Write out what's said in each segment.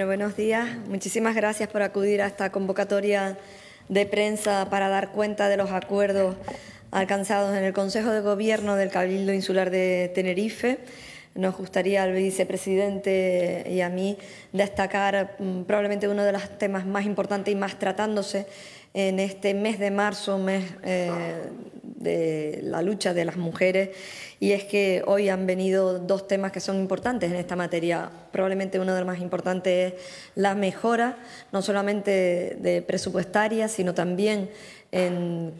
Bueno, buenos días. Muchísimas gracias por acudir a esta convocatoria de prensa para dar cuenta de los acuerdos alcanzados en el Consejo de Gobierno del Cabildo Insular de Tenerife. Nos gustaría al vicepresidente y a mí destacar probablemente uno de los temas más importantes y más tratándose en este mes de marzo, mes de la lucha de las mujeres, y es que hoy han venido dos temas que son importantes en esta materia. Probablemente uno de los más importantes es la mejora, no solamente de presupuestaria, sino también en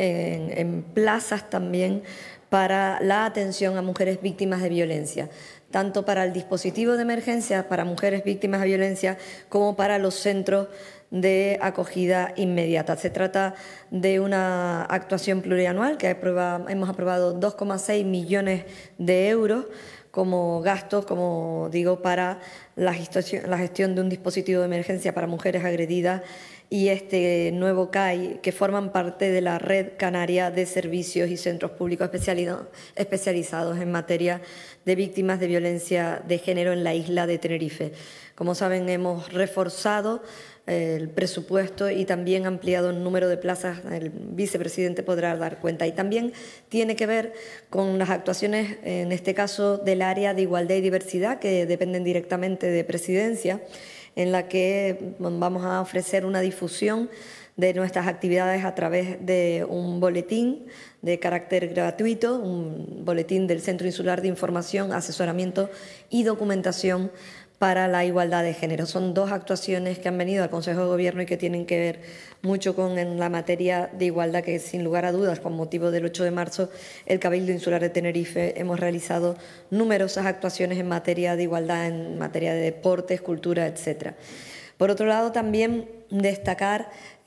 plazas también para la atención a mujeres víctimas de violencia, tanto para el dispositivo de emergencia para mujeres víctimas de violencia como para los centros de acogida inmediata. Se trata de una actuación plurianual que hemos aprobado 2,6 millones de euros como gastos, como digo, para la gestión de un dispositivo de emergencia para mujeres agredidas y este nuevo CAI, que forman parte de la Red Canaria de Servicios y Centros Públicos especializados en materia de víctimas de violencia de género en la isla de Tenerife. Como saben, hemos reforzado el presupuesto y también ampliado el número de plazas. El vicepresidente podrá dar cuenta. Y también tiene que ver con las actuaciones, en este caso, del área de igualdad y diversidad, que dependen directamente de Presidencia, en la que vamos a ofrecer una difusión de nuestras actividades a través de un boletín de carácter gratuito, un boletín del Centro Insular de Información, Asesoramiento y Documentación para la igualdad de género. Son dos actuaciones que han venido al Consejo de Gobierno y que tienen que ver mucho con la materia de igualdad, que sin lugar a dudas, con motivo del 8 de marzo, el Cabildo Insular de Tenerife hemos realizado numerosas actuaciones en materia de igualdad, en materia de deportes, cultura, etcétera. Por otro lado, también destacar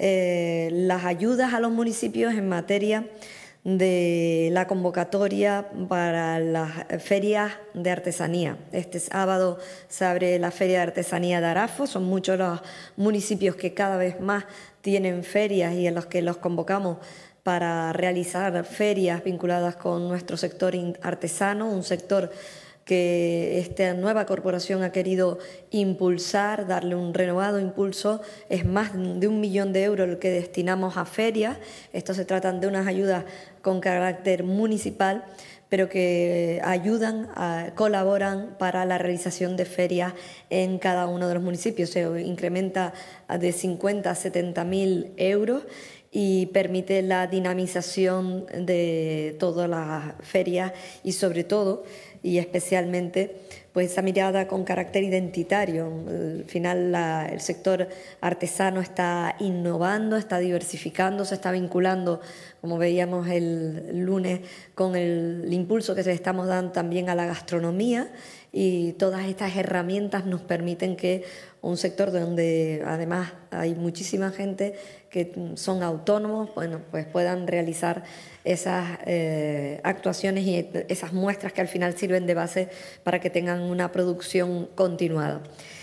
las ayudas a los municipios en materia de la convocatoria para las ferias de artesanía. Este sábado se abre la Feria de Artesanía de Arafo. Son muchos los municipios que cada vez más tienen ferias y en los que los convocamos para realizar ferias vinculadas con nuestro sector artesano, un sector que esta nueva corporación ha querido impulsar, darle un renovado impulso. Es más de 1 millón de euros el que destinamos a ferias. Esto se trata de unas ayudas con carácter municipal, pero que colaboran para la realización de ferias en cada uno de los municipios. Se incrementa de 50 a 70.000 euros y permite la dinamización de todas las ferias y, sobre todo y especialmente, pues esa mirada con carácter identitario. Al final el sector artesano está innovando, está diversificando, se está vinculando, como veíamos el lunes, con el impulso que se le estamos dando también a la gastronomía, y todas estas herramientas nos permiten que un sector donde además hay muchísima gente que son autónomos, bueno, pues puedan realizar esas actuaciones y esas muestras que al final sirven de base para que tengan una producción continuada.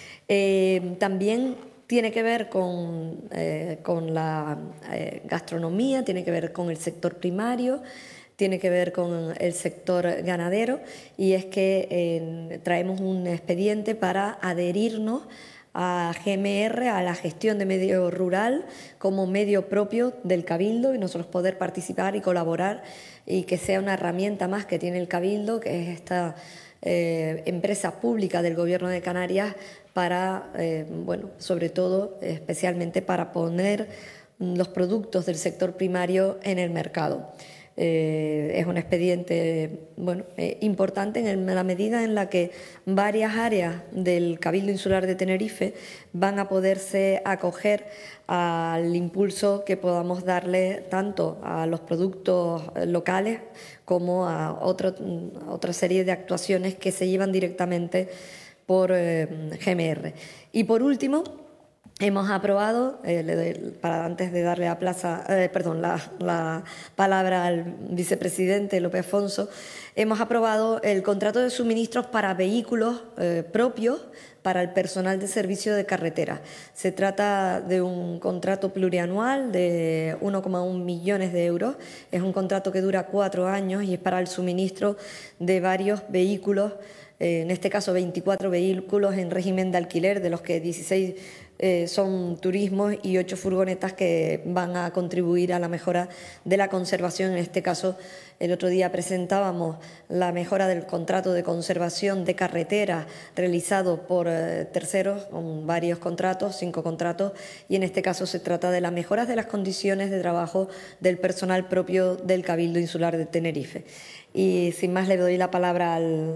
También tiene que ver con la gastronomía, tiene que ver con el sector primario, tiene que ver con el sector ganadero, y es que traemos un expediente para adherirnos a GMR, a la gestión de medio rural como medio propio del Cabildo, y nosotros poder participar y colaborar y que sea una herramienta más que tiene el Cabildo, que es esta empresa pública del Gobierno de Canarias para, bueno, sobre todo, especialmente para poner los productos del sector primario en el mercado. Es un expediente importante en la medida en la que varias áreas del Cabildo Insular de Tenerife van a poderse acoger al impulso que podamos darle tanto a los productos locales como a otra serie de actuaciones que se llevan directamente por GMR. Y por último, hemos aprobado, antes de darle la palabra al vicepresidente López Afonso, hemos aprobado el contrato de suministros para vehículos propios para el personal de servicio de carretera. Se trata de un contrato plurianual de 1,1 millones de euros. Es un contrato que dura 4 años y es para el suministro de varios vehículos en este caso 24 vehículos en régimen de alquiler, de los que 16 son turismos y 8 furgonetas que van a contribuir a la mejora de la conservación. En este caso, el otro día presentábamos la mejora del contrato de conservación de carreteras realizado por terceros, con varios contratos, 5 contratos, y en este caso se trata de las mejoras de las condiciones de trabajo del personal propio del Cabildo Insular de Tenerife. Y sin más le doy la palabra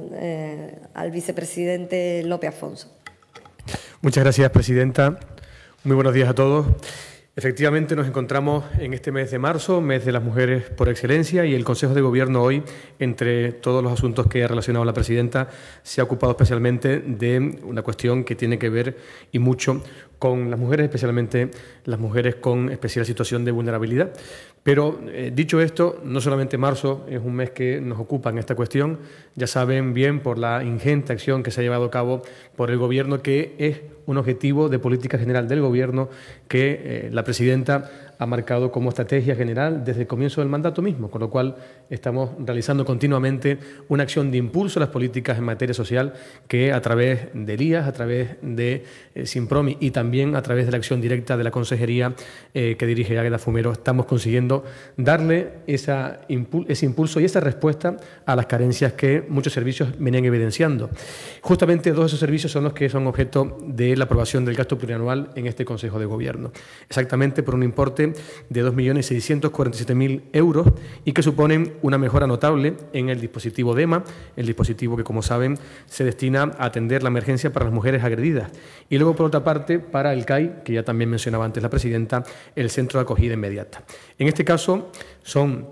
al vicepresidente López Afonso. Muchas gracias, presidenta. Muy buenos días a todos. Efectivamente, nos encontramos en este mes de marzo, mes de las mujeres por excelencia, y el Consejo de Gobierno hoy, entre todos los asuntos que ha relacionado la presidenta, se ha ocupado especialmente de una cuestión que tiene que ver y mucho con las mujeres, especialmente las mujeres con especial situación de vulnerabilidad. Pero, dicho esto, no solamente marzo es un mes que nos ocupa en esta cuestión, ya saben bien por la ingente acción que se ha llevado a cabo por el Gobierno, que es un objetivo de política general del Gobierno que la presidenta ha marcado como estrategia general desde el comienzo del mandato mismo, con lo cual estamos realizando continuamente una acción de impulso a las políticas en materia social que a través de IAS, a través de Sinpromi y también a través de la acción directa de la consejería que dirige Águeda Fumero estamos consiguiendo darle ese impulso y esa respuesta a las carencias que muchos servicios venían evidenciando. Justamente 2 de esos servicios son los que son objeto de la aprobación del gasto plurianual en este Consejo de Gobierno, exactamente por un importe de 2.647.000 euros y que suponen una mejora notable en el dispositivo DEMA, el dispositivo que, como saben, se destina a atender la emergencia para las mujeres agredidas. Y luego, por otra parte, para el CAI, que ya también mencionaba antes la presidenta, el Centro de Acogida Inmediata. En este caso, son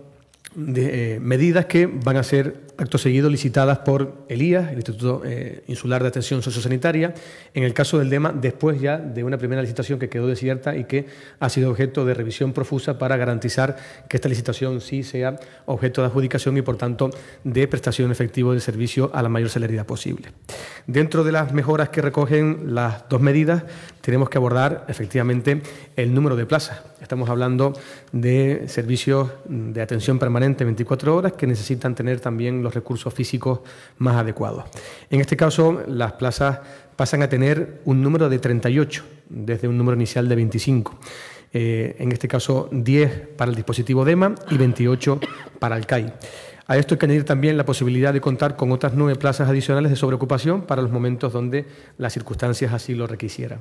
medidas que van a ser acto seguido licitadas por el IAS, el Instituto Insular de Atención Sociosanitaria, en el caso del DEMA, después ya de una primera licitación que quedó desierta y que ha sido objeto de revisión profusa para garantizar que esta licitación sí sea objeto de adjudicación y, por tanto, de prestación efectiva del servicio a la mayor celeridad posible. Dentro de las mejoras que recogen las 2 medidas, tenemos que abordar efectivamente el número de plazas. Estamos hablando de servicios de atención permanente 24 horas que necesitan tener también los recursos físicos más adecuados. En este caso, las plazas pasan a tener un número de 38, desde un número inicial de 25. En este caso, 10 para el dispositivo DEMA y 28 para el CAI. A esto hay que añadir también la posibilidad de contar con otras 9 plazas adicionales de sobreocupación para los momentos donde las circunstancias así lo requirieran.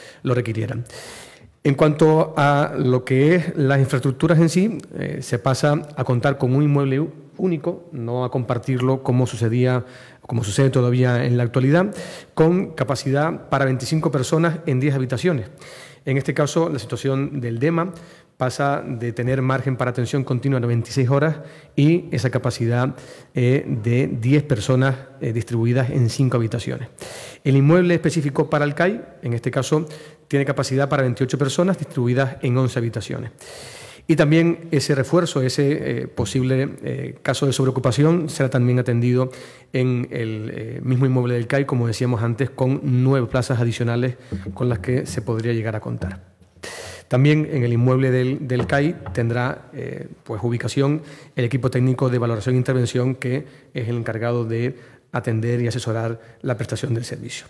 En cuanto a lo que es las infraestructuras en sí, se pasa a contar con un inmueble único, no a compartirlo como sucede todavía en la actualidad, con capacidad para 25 personas en 10 habitaciones. En este caso, la situación del DEMA pasa de tener margen para atención continua de 26 horas y esa capacidad de 10 personas distribuidas en 5 habitaciones. El inmueble específico para el CAI, en este caso, tiene capacidad para 28 personas distribuidas en 11 habitaciones. Y también ese refuerzo, ese posible caso de sobreocupación será también atendido en el mismo inmueble del CAI, como decíamos antes, con 9 plazas adicionales con las que se podría llegar a contar. También en el inmueble del CAI tendrá ubicación el equipo técnico de valoración e intervención, que es el encargado de atender y asesorar la prestación del servicio.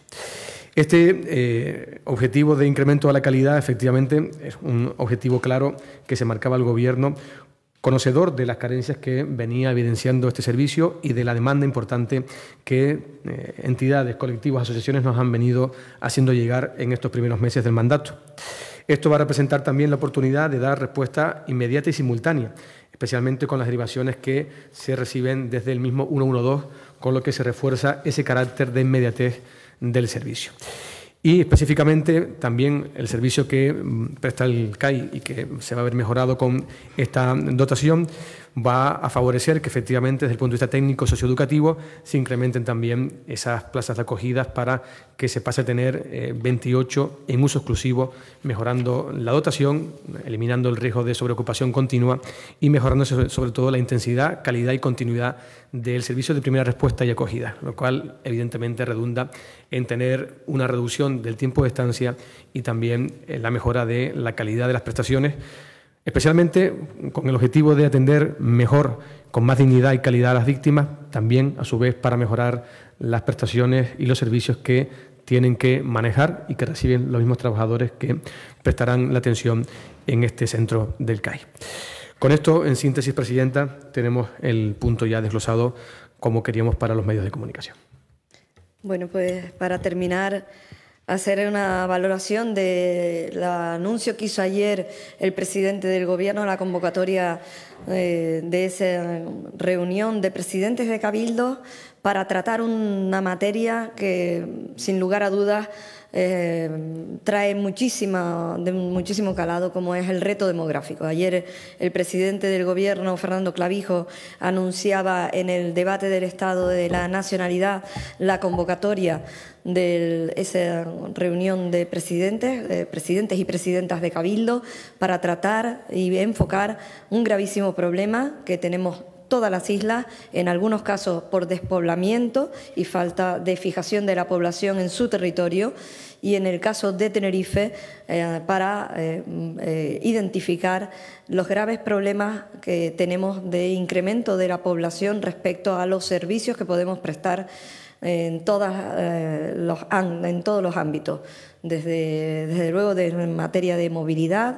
Este objetivo de incremento a la calidad, efectivamente, es un objetivo claro que se marcaba el Gobierno, conocedor de las carencias que venía evidenciando este servicio y de la demanda importante que entidades, colectivos, asociaciones nos han venido haciendo llegar en estos primeros meses del mandato. Esto va a representar también la oportunidad de dar respuesta inmediata y simultánea, especialmente con las derivaciones que se reciben desde el mismo 112, con lo que se refuerza ese carácter de inmediatez del servicio. Y específicamente también el servicio que presta el CAI y que se va a ver mejorado con esta dotación va a favorecer que efectivamente desde el punto de vista técnico socioeducativo se incrementen también esas plazas de acogidas para que se pase a tener 28 en uso exclusivo, mejorando la dotación, eliminando el riesgo de sobreocupación continua y mejorando sobre todo la intensidad, calidad y continuidad del servicio de primera respuesta y acogida, lo cual evidentemente redunda en tener una reducción del tiempo de estancia y también la mejora de la calidad de las prestaciones, especialmente con el objetivo de atender mejor, con más dignidad y calidad a las víctimas, también, a su vez, para mejorar las prestaciones y los servicios que tienen que manejar y que reciben los mismos trabajadores que prestarán la atención en este centro del CAI. Con esto, en síntesis, Presidenta, tenemos el punto ya desglosado como queríamos para los medios de comunicación. Bueno, pues para terminar, hacer una valoración del anuncio que hizo ayer el presidente del Gobierno, la convocatoria de esa reunión de presidentes de Cabildo para tratar una materia que, sin lugar a dudas, trae muchísimo calado, como es el reto demográfico. Ayer el presidente del Gobierno, Fernando Clavijo, anunciaba en el debate del Estado de la Nacionalidad la convocatoria de esa reunión de presidentes y presidentas de Cabildo para tratar y enfocar un gravísimo problema que tenemos todas las islas, en algunos casos por despoblamiento y falta de fijación de la población en su territorio, y en el caso de Tenerife para identificar los graves problemas que tenemos de incremento de la población respecto a los servicios que podemos prestar en todos los ámbitos, desde luego en materia de movilidad.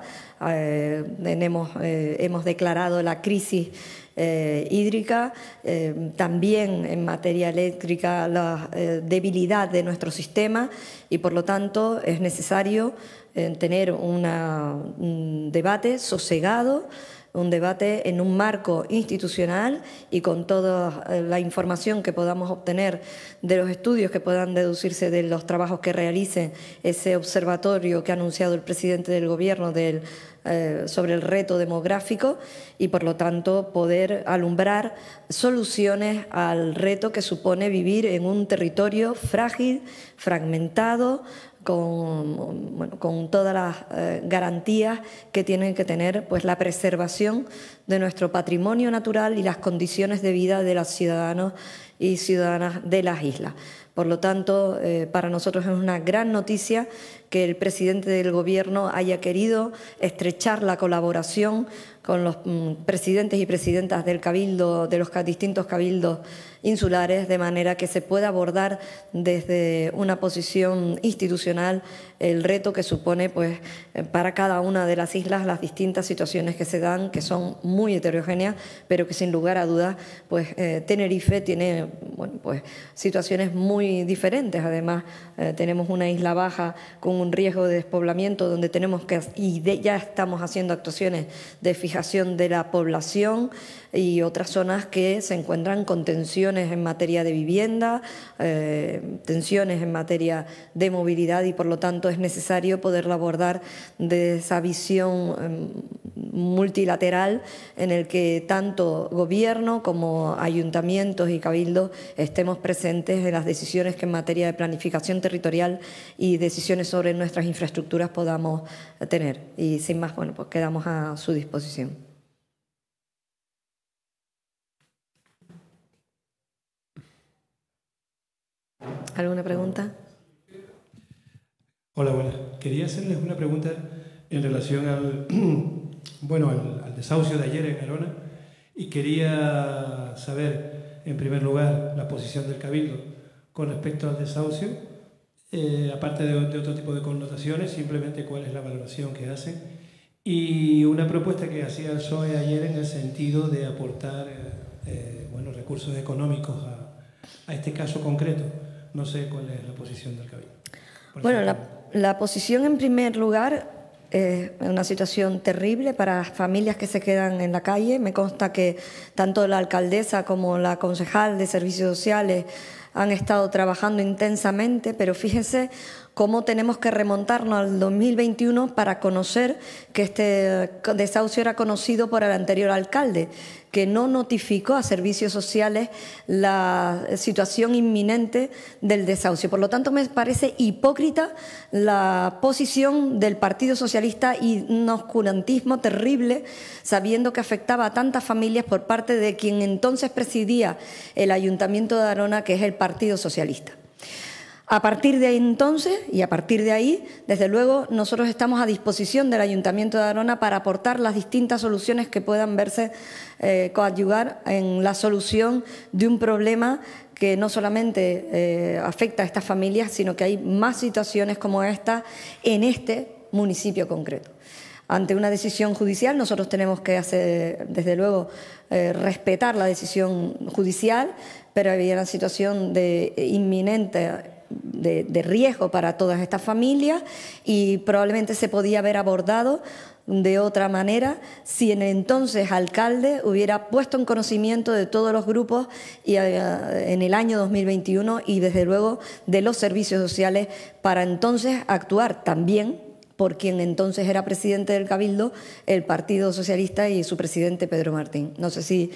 Hemos declarado la crisis hídrica, también en materia eléctrica la debilidad de nuestro sistema, y por lo tanto es necesario tener un debate sosegado, un debate en un marco institucional y con toda la información que podamos obtener de los estudios que puedan deducirse de los trabajos que realice ese observatorio que ha anunciado el presidente del Gobierno sobre el reto demográfico, y por lo tanto poder alumbrar soluciones al reto que supone vivir en un territorio frágil, fragmentado, con todas las garantías que tienen que tener pues la preservación de nuestro patrimonio natural y las condiciones de vida de los ciudadanos y ciudadanas de las islas. Por lo tanto, para nosotros es una gran noticia que el presidente del Gobierno haya querido estrechar la colaboración con los presidentes y presidentas del Cabildo, de los distintos cabildos insulares, de manera que se pueda abordar desde una posición institucional el reto que supone pues para cada una de las islas las distintas situaciones que se dan, que son muy heterogéneas, pero que sin lugar a dudas pues Tenerife tiene pues situaciones muy diferentes. Además tenemos una isla baja con un riesgo de despoblamiento donde tenemos que, ya estamos haciendo actuaciones de fijación de la población, y otras zonas que se encuentran con tensiones en materia de vivienda, tensiones en materia de movilidad, y por lo tanto es necesario poderlo abordar de esa visión multilateral en el que tanto Gobierno como ayuntamientos y cabildos estemos presentes en las decisiones que en materia de planificación territorial y decisiones sobre nuestras infraestructuras podamos tener. Y sin más, pues quedamos a su disposición. ¿Alguna pregunta? Hola, buenas. Quería hacerles una pregunta en relación al desahucio de ayer en Arona, y quería saber, en primer lugar, la posición del Cabildo con respecto al desahucio, aparte de otro tipo de connotaciones, simplemente cuál es la valoración que hacen, y una propuesta que hacía el PSOE ayer en el sentido de aportar recursos económicos a este caso concreto. No sé cuál es la posición del Cabildo. Bueno, la posición en primer lugar es una situación terrible para las familias que se quedan en la calle. Me consta que tanto la alcaldesa como la concejal de Servicios Sociales han estado trabajando intensamente, pero fíjense cómo tenemos que remontarnos al 2021 para conocer que este desahucio era conocido por el anterior alcalde, que no notificó a Servicios Sociales la situación inminente del desahucio. Por lo tanto, me parece hipócrita la posición del Partido Socialista y un oscurantismo terrible, sabiendo que afectaba a tantas familias por parte de quien entonces presidía el Ayuntamiento de Arona, que es el Partido Socialista. A partir de ahí entonces, y a partir de ahí, desde luego, nosotros estamos a disposición del Ayuntamiento de Arona para aportar las distintas soluciones que puedan verse coadyuvar en la solución de un problema que no solamente afecta a estas familias, sino que hay más situaciones como esta en este municipio concreto. Ante una decisión judicial, nosotros tenemos que hacer, desde luego, respetar la decisión judicial, pero había una situación de inminente de riesgo para todas estas familias y probablemente se podía haber abordado de otra manera si el entonces alcalde hubiera puesto en conocimiento de todos los grupos y, en el año 2021 y desde luego de los servicios sociales para entonces actuar también por quien entonces era presidente del Cabildo, el Partido Socialista y su presidente Pedro Martín. No sé si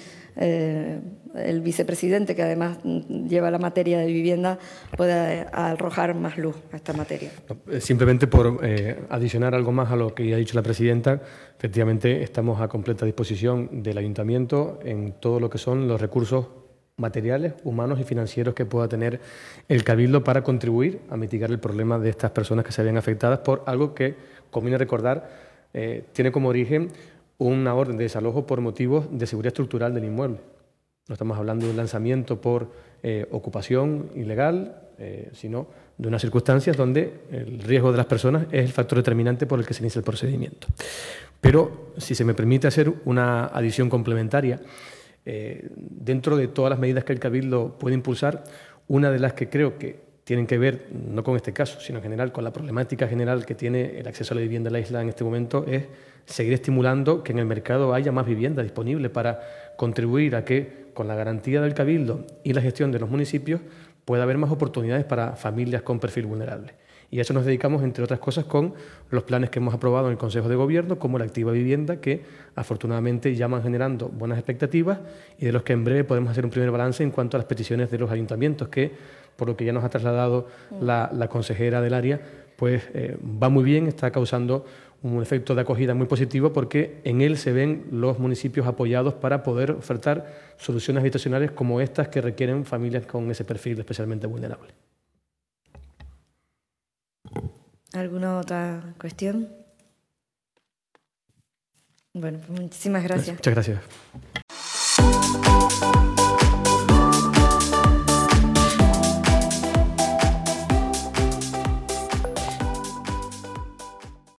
el vicepresidente, que además lleva la materia de vivienda, puede arrojar más luz a esta materia. Simplemente por adicionar algo más a lo que ya ha dicho la presidenta, efectivamente estamos a completa disposición del Ayuntamiento en todo lo que son los recursos materiales, humanos y financieros que pueda tener el Cabildo para contribuir a mitigar el problema de estas personas que se ven afectadas por algo que, conviene recordar, tiene como origen una orden de desalojo por motivos de seguridad estructural del inmueble. No estamos hablando de un lanzamiento por ocupación ilegal, sino de unas circunstancias donde el riesgo de las personas es el factor determinante por el que se inicia el procedimiento. Pero, si se me permite hacer una adición complementaria, dentro de todas las medidas que el Cabildo puede impulsar, una de las que creo que tienen que ver, no con este caso, sino en general con la problemática general que tiene el acceso a la vivienda en la isla en este momento, es seguir estimulando que en el mercado haya más vivienda disponible para contribuir a que, con la garantía del Cabildo y la gestión de los municipios, pueda haber más oportunidades para familias con perfil vulnerable. Y a eso nos dedicamos, entre otras cosas, con los planes que hemos aprobado en el Consejo de Gobierno, como la Activa Vivienda, que afortunadamente ya van generando buenas expectativas y de los que en breve podemos hacer un primer balance en cuanto a las peticiones de los ayuntamientos, que, por lo que ya nos ha trasladado la consejera del área, pues va muy bien, está causando un efecto de acogida muy positivo porque en él se ven los municipios apoyados para poder ofertar soluciones habitacionales como estas que requieren familias con ese perfil especialmente vulnerable. ¿Alguna otra cuestión? Bueno, pues muchísimas gracias. Muchas gracias.